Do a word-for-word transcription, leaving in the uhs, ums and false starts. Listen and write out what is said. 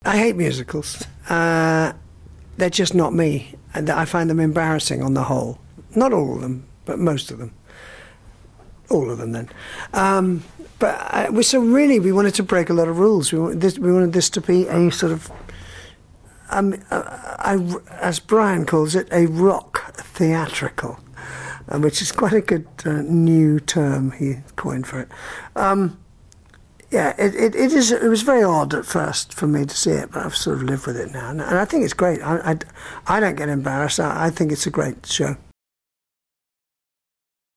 I hate musicals. Uh, they're just not me. And I find them embarrassing on the whole. Not all of them, but most of them. All of them, then. Um, but I, we, so really, we wanted to break a lot of rules. We, want this, we wanted this to be a sort of, um, uh, I, as Brian calls it, a rock theatrical, uh, which is quite a good uh, new term he coined for it. Um, Yeah, it, it, it is. It was very odd at first for me to see it, but I've sort of lived with it now, and I think it's great. I, I, I don't get embarrassed. I, I think it's a great show.